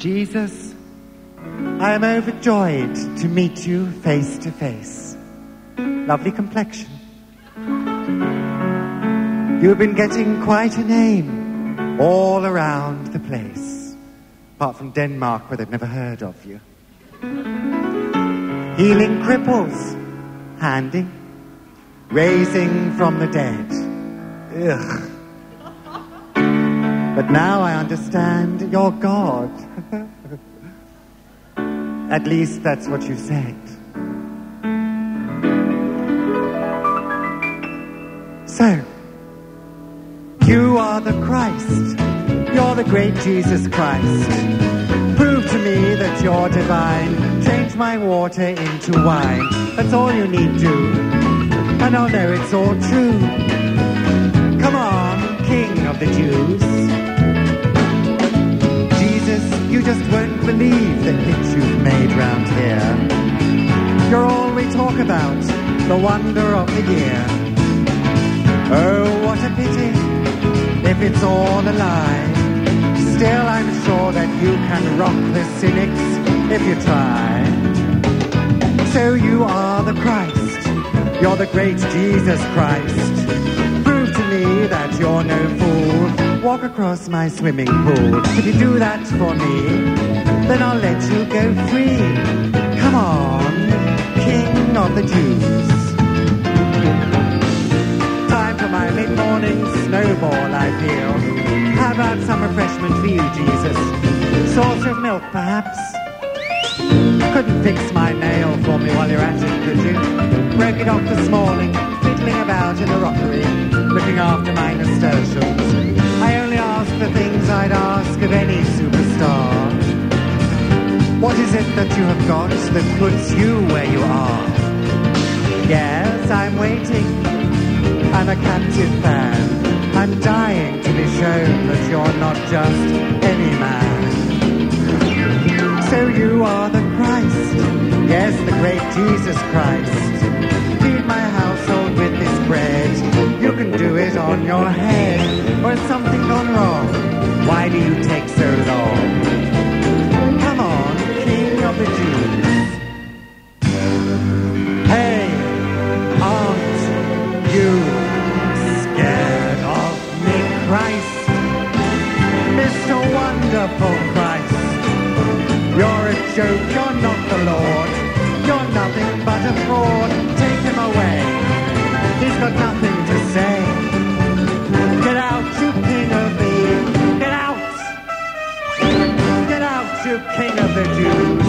Jesus, I am overjoyed to meet you face to face. Lovely complexion. You've been getting quite a name all around the place, apart from Denmark, where they've never heard of you. Healing cripples, handing, raising from the dead. Ugh. But now I understand you're God. At least that's what you said. So, you are the Christ. You're the great Jesus Christ. Prove to me that you're divine. Change my water into wine. That's all you need do. And I'll know it's all true. Come on, King of the Jews. Jesus, you just won't believe the hits you've made round here. You're all we talk about, the wonder of the year. Oh, what a pity, if it's all a lie. Still, I'm sure that you can rock the cynics if you try. So you are the Christ, you're the great Jesus Christ. Prove to me that you're no fool. Walk across my swimming pool. If you do that for me, then I'll let you go free. Come on, King of the Jews. Time for my mid-morning snowball, I feel. How about some refreshment for you, Jesus? Saucer of milk, perhaps? Couldn't fix my nail for me while you're at it, could you? Broke it off this morning, fiddling about in the rockery, looking after my nasturtiums. I only ask the things I'd ask of any superstar. What is it that you have got that puts you where you are? Yes, I'm waiting. I'm a captive fan. I'm dying to be shown that you're not just any man. So you are the Christ, yes, the great Jesus Christ. Feed my household with this bread. You can do it on your head. Or has something gone wrong? Why do you take so long? Come on, King of the Jews. Hey, aren't you scared of me, Christ? Mr. Wonderful Christ. You're a joke, you're not the Lord. You're nothing but a fraud. Take him away. He's got nothing to say. Get out, you king of the... Get out! Get out, you king of the Jews.